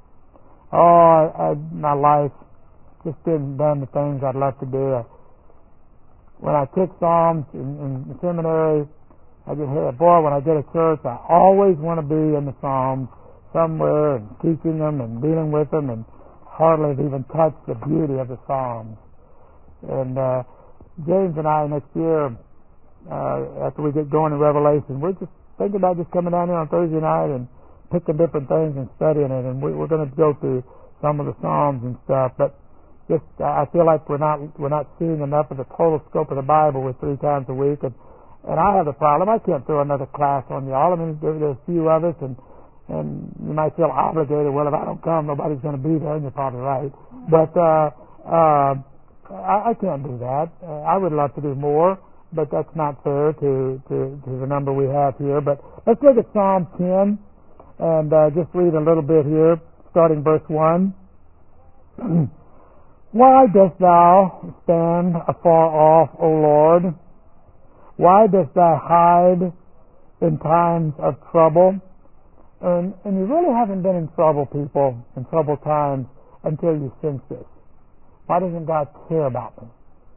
My life just didn't done the things I'd love to do. When I took Psalms in the seminary, I just said, boy, when I get to church, I always want to be in the Psalms somewhere and teaching them and dealing with them, and hardly have even touched the beauty of the Psalms. And James and I next year, after we get going in Revelation, we're just thinking about just coming down here on Thursday night and picking different things and studying it, and we're going to go through some of the Psalms and stuff. But just I feel like we're not seeing enough of the total scope of the Bible with 3 times a week, and I have a problem. I can't throw another class on y'all. I mean, there's a few of us, and you might feel obligated. Well, if I don't come, nobody's going to be there, and you're probably right. But I can't do that. I would love to do more, but that's not fair to the number we have here. But let's look at Psalm 10 and just read a little bit here, starting verse 1. Why dost thou stand afar off, O Lord? Why dost thou hide in times of trouble? And you really haven't been in trouble, people, in troubled times until you sense this. Why doesn't God care about me?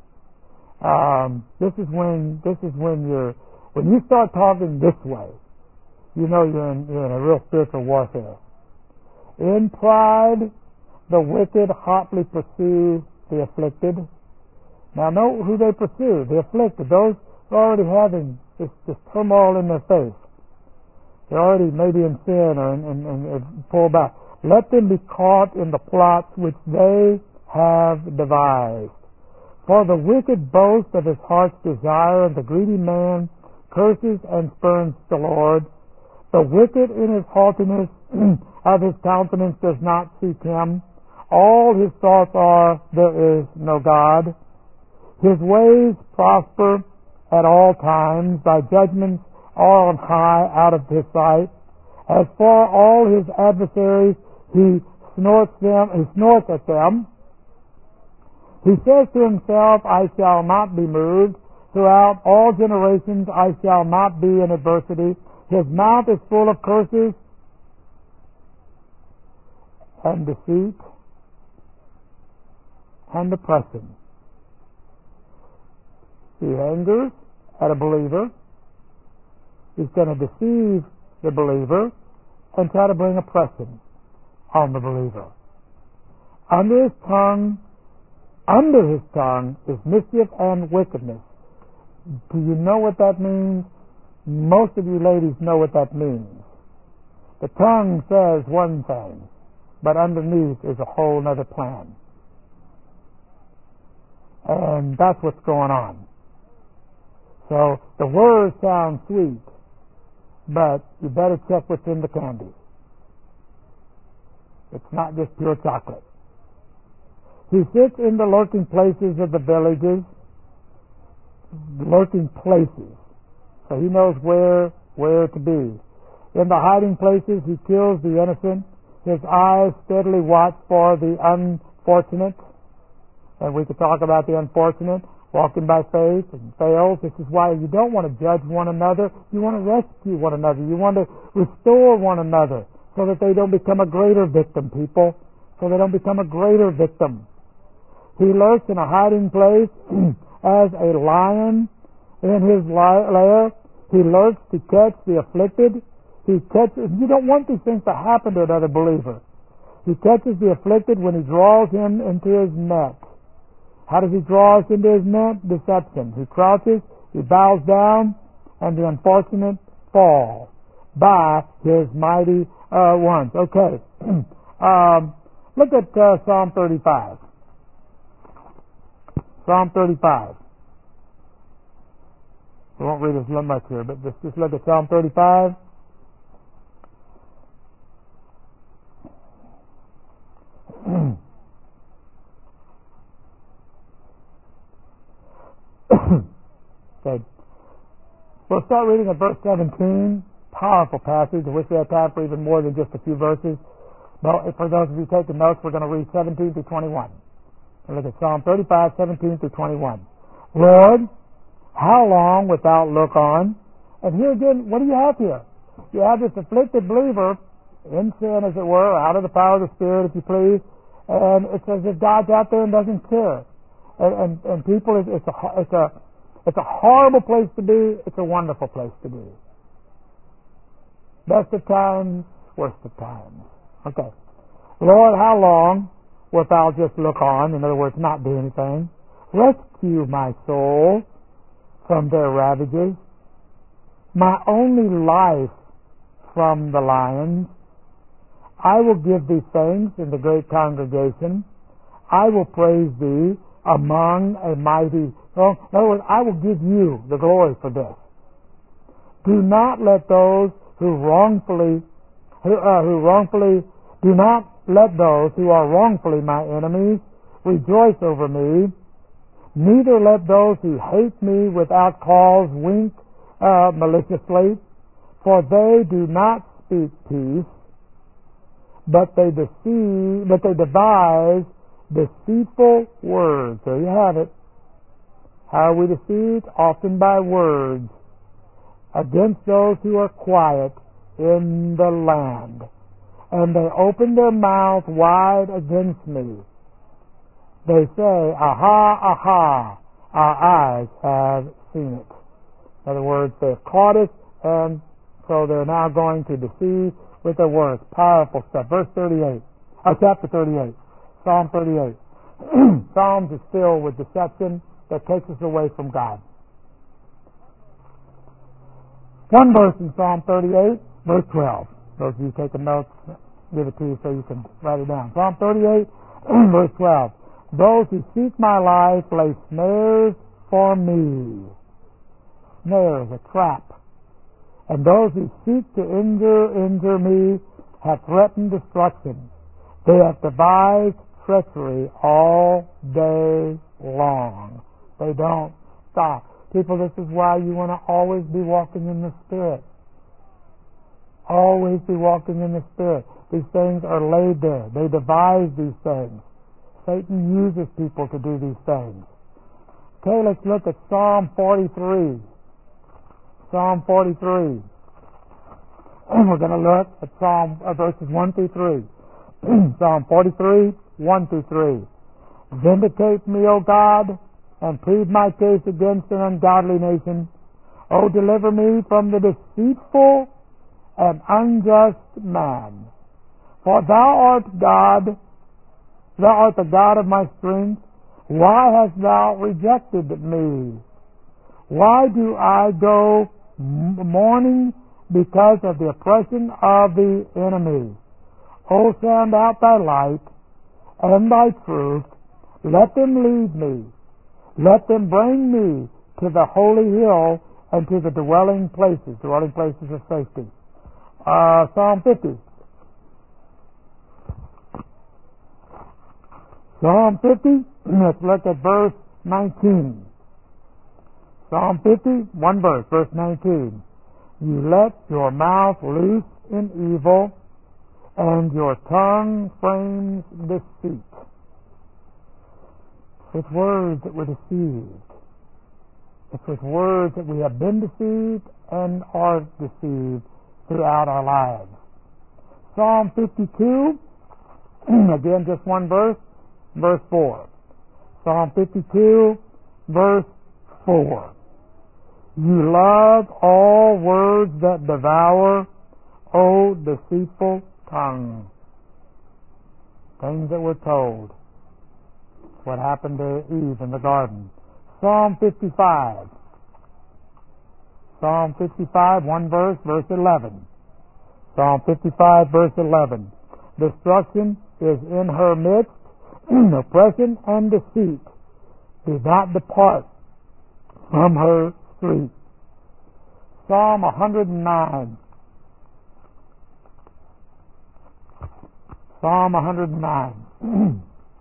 This is when you start talking this way, you know you're in a real spiritual warfare. In pride, the wicked hotly pursue the afflicted. Now note who they pursue, the afflicted, those who are already having this turmoil in their faith. They're already maybe in sin or in pulled back. Let them be caught in the plots which they have devised. For the wicked boast of his heart's desire, and the greedy man curses and spurns the Lord. The wicked in his haughtiness of his countenance does not seek him. All his thoughts are, there is no God. His ways prosper at all times. Thy judgments are on high out of his sight. As for all his adversaries, he snorts at them. He says to himself, I shall not be moved. Throughout all generations I shall not be in adversity. His mouth is full of curses and deceit and oppression. He angers at a believer. He's going to deceive the believer and try to bring oppression on the believer. Under his tongue is mischief and wickedness. Do you know what that means? Most of you ladies know what that means. The tongue says one thing, but underneath is a whole other plan. And that's what's going on. So the words sound sweet, but you better check what's in the candy. It's not just pure chocolate. He sits in the lurking places of the villages. Lurking places. So he knows where to be. In the hiding places he kills the innocent. His eyes steadily watch for the unfortunate. And we could talk about the unfortunate, walking by faith and fails. This is why you don't want to judge one another. You want to rescue one another. You want to restore one another so that they don't become a greater victim, people. So they don't become a greater victim. He lurks in a hiding place as a lion in his lair. He lurks to catch the afflicted. He catches. You don't want these things to happen to another believer. He catches the afflicted when he draws him into his net. How does he draw us into his net? Deception. He crouches, he bows down, and the unfortunate fall by his mighty ones. Okay. Look at Psalm 35. Psalm 35. I won't read as much here, but just look at Psalm 35. Okay. We'll start reading at verse 17. Powerful passage. I wish we had time for even more than just a few verses. But for those of you taking notes, we're going to read 17 to 21. And look at Psalm 35, 17 to 21. Lord, how long wilt thou look on? And here again, what do you have here? You have this afflicted believer in sin, as it were, out of the power of the Spirit, if you please, and it's as if God's out there and doesn't care. And people, it's a horrible place to be. It's a wonderful place to be. Best of times, worst of times. Okay. Lord, how long wilt thou just look on? In other words, not do anything. Rescue my soul from their ravages, my only life from the lions. I will give thee thanks in the great congregation. I will praise thee among a mighty. Well, in other words, I will give you the glory for this. Do not let those who are wrongfully my enemies rejoice over me. Neither let those who hate me without cause wink maliciously, for they do not speak peace, but they devise deceitful words. There you have it. How are we deceived? Often by words. Against those who are quiet in the land. And they open their mouth wide against me. They say, aha, aha, our eyes have seen it. In other words, they've caught it, and so they're now going to deceive with their words. Powerful stuff. Verse 38. Chapter 38. Psalm 38. Psalms is filled with deception that takes us away from God. One verse in Psalm 38, verse 12. Those of you taking notes, give it to you so you can write it down. Psalm 38, verse 12. Those who seek my life lay snares for me. Snares, a trap. And those who seek to injure me have threatened destruction. They have devised treachery all day long. They don't stop. People, this is why you want to always be walking in the Spirit. Always be walking in the Spirit. These things are laid there. They devise these things. Satan uses people to do these things. Okay, let's look at Psalm 43. Psalm 43. And we're going to look at verses 1 through 3. Psalm 43, 1 through 3. Vindicate me, O God, and plead my case against an ungodly nation. O deliver me from the deceitful and unjust man. For thou art God, thou art the God of my strength. Why hast thou rejected me? Why do I go mourning because of the oppression of the enemy? O send out thy light and thy truth. Let them lead me. Let them bring me to the holy hill and to the dwelling places of safety. Psalm 50. Psalm 50, let's look at verse 19. Psalm 50, one verse, verse 19. You let your mouth loose in evil, and your tongue frames deceit. It's words that we're deceived. It's with words that we have been deceived and are deceived throughout our lives. Psalm 52, again just one verse, verse 4. Psalm 52, verse 4. You love all words that devour, O deceitful tongue. Things that were told. What happened to Eve in the garden. Psalm 55. Psalm 55, one verse, verse 11. Psalm 55, verse 11. Destruction is in her midst, oppression and deceit. Do not depart from her street. Psalm 109. Psalm 109.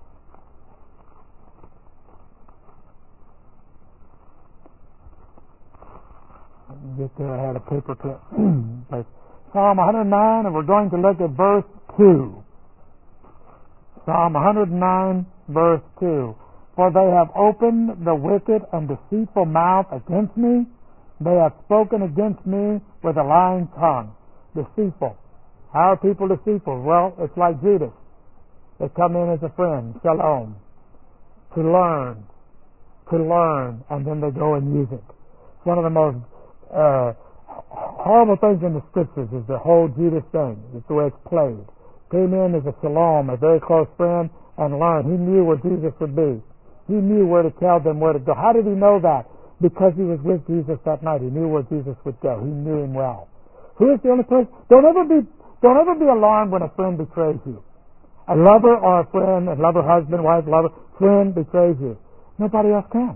Get there, I had a paper clip. Psalm 109, and we're going to look at verse 2. Psalm 109, verse 2. For they have opened the wicked and deceitful mouth against me. They have spoken against me with a lying tongue. Deceitful. How are people deceitful? Well, it's like Judas. They come in as a friend, shalom, to learn, and then they go and use it. It's one of the most horrible things in the Scriptures is the whole Judas thing. It's the way it's played. Came in as a shalom, a very close friend, and learned. He knew where Jesus would be. He knew where to tell them where to go. How did he know that? Because he was with Jesus that night. He knew where Jesus would go. He knew him well. Who is the only person? Don't ever be alarmed when a friend betrays you. A lover or a friend, a lover, husband, wife, lover, friend betrays you. Nobody else can.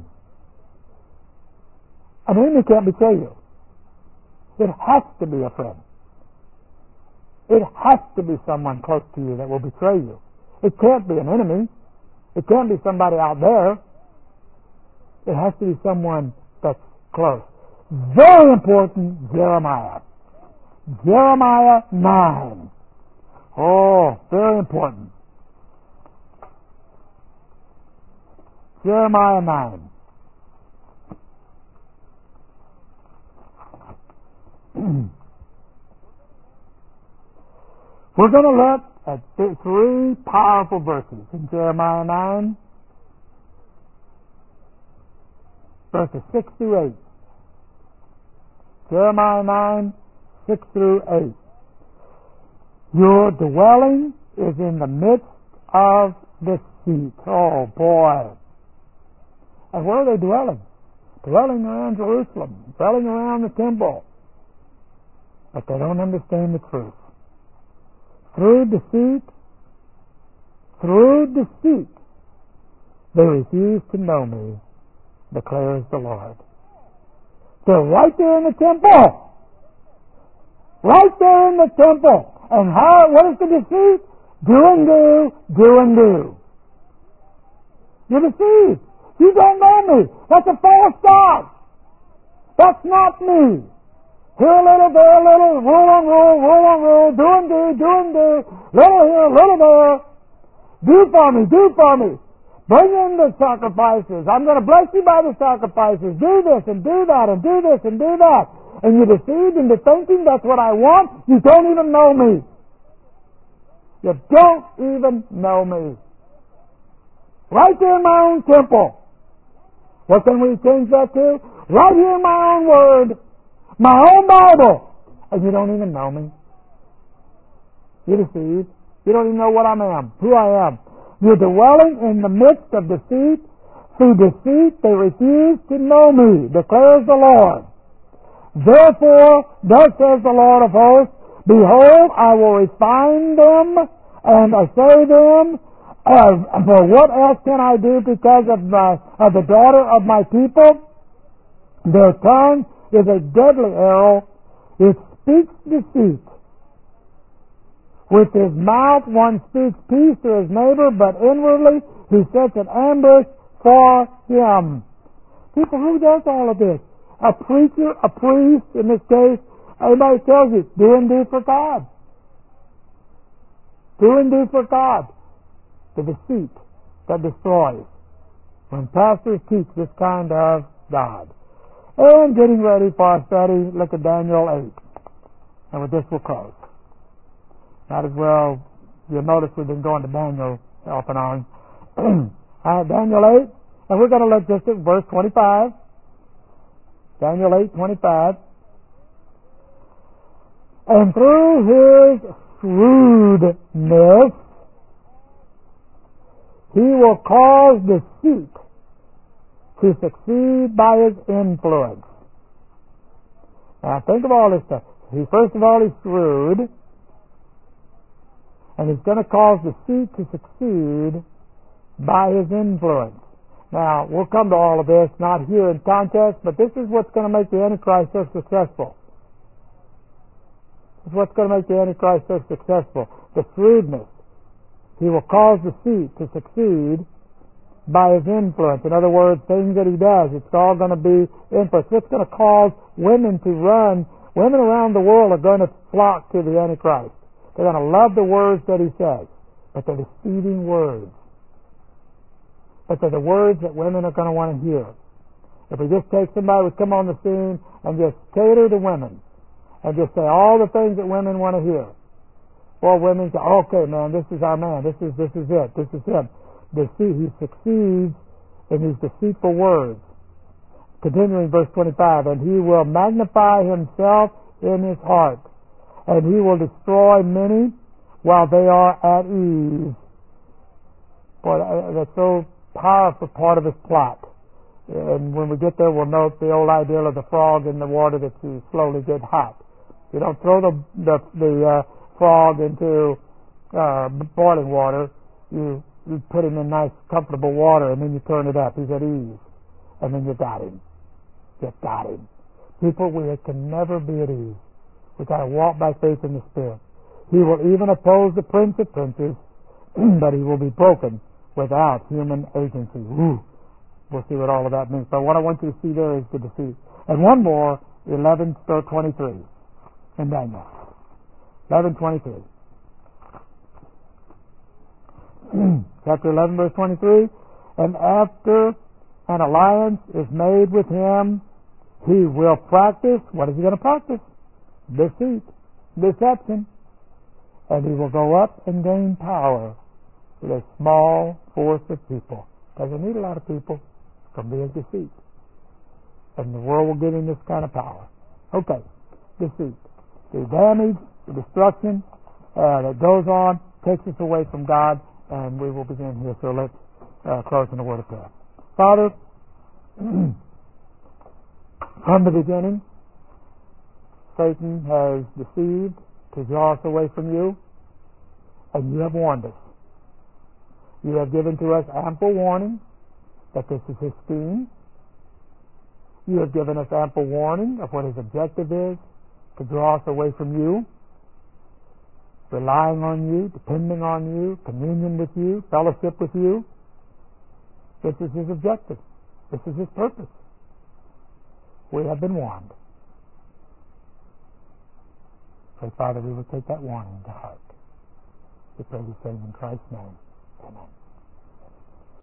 An enemy can't betray you. It has to be a friend. It has to be someone close to you that will betray you. It can't be an enemy. It can't be somebody out there. It has to be someone that's close. Very important, Jeremiah. Jeremiah 9. Oh, very important. Jeremiah 9. We're going to look at three powerful verses in Jeremiah 9, verses 6 through 8. Jeremiah 9, 6 through 8. Your dwelling is in the midst of deceit. Oh, boy. And where are they dwelling? Dwelling around Jerusalem, dwelling around the temple. But they don't understand the truth. Through deceit, they refuse to know me, declares the Lord. They're right there in the temple. Right there in the temple. And what is the deceit? Do and do. You're deceived. You don't know me. That's a false God. That's not me. Here a little, there a little, rule on rule, do and do, little here, little there. Do for me. Bring in the sacrifices. I'm going to bless you by the sacrifices. Do this and do that and do this and do that. And you're deceived into thinking that's what I want. You don't even know me. You don't even know me. Right there in my own temple. What can we change that to? Right here in my own word. My own Bible. And you don't even know me. You're deceived. You don't even know what I am, who I am. You're dwelling in the midst of deceit. Through deceit they refuse to know me, declares the Lord. Therefore, thus says the Lord of hosts, behold, I will refine them and assay them. For what else can I do because of the daughter of my people? Their tongue is a deadly arrow. It speaks deceit. With his mouth one speaks peace to his neighbor, but inwardly he sets an ambush for him. People, who does all of this? A preacher, a priest, in this case, everybody tells you, do and do for God. Do and do for God. The deceit that destroys. When pastors teach this kind of God. And getting ready for our study, look at Daniel 8. And with this we'll close. Might as well, you'll notice we've been going to Daniel off and on. Daniel 8, and we're going to look just at verse 25. Daniel 8:25. And through his shrewdness, he will cause deceit to succeed by his influence. Now think of all this stuff. First of all, he's shrewd, and he's going to cause deceit to succeed by his influence. Now, we'll come to all of this, not here in context, but this is what's going to make the Antichrist so successful. This is what's going to make the Antichrist so successful. The shrewdness. He will cause deceit to succeed by his influence. In other words, things that he does, it's all going to be influence. It's going to cause women to run. Women around the world are going to flock to the Antichrist. They're going to love the words that he says, but they're deceiving words. But they're the words that women are going to want to hear. If we just take somebody who come on the scene and just cater to women and just say all the things that women want to hear, well, women say, okay, man, this is our man. This is it. This is him. He succeeds in these deceitful words. Continuing verse 25, and he will magnify himself in his heart, and he will destroy many while they are at ease. Boy, that's so powerful part of his plot. And when we get there, we'll note the old idea of the frog in the water that you slowly get hot. You don't throw the frog into boiling water. You put him in nice, comfortable water, and then you turn it up. He's at ease. And then you got him. You got him. People, we can never be at ease. We've got to walk by faith in the Spirit. He will even oppose the Prince of Princes, but he will be broken without human agency. Ooh. We'll see what all of that means. But what I want you to see there is the deceit. And one more, 11:23 in Daniel. 11:23. Chapter 11, verse 23. And after an alliance is made with him, he will practice. What is he going to practice? Deceit, deception. And he will go up and gain power with a small force of people. Doesn't need a lot of people. It's going to be a deceit. And the world will give him this kind of power. Okay, deceit. The damage, the destruction that goes on takes us away from God, and we will begin here. So let's close in a word of prayer. Father, from the beginning, Satan has deceived to draw us away from you, and you have warned us. You have given to us ample warning that this is his scheme. You have given us ample warning of what his objective is, to draw us away from you, relying on you, depending on you, communion with you, fellowship with you. This is his objective. This is his purpose. We have been warned. Pray, Father, we will take that warning to heart. We pray these things in Christ's name. Amen.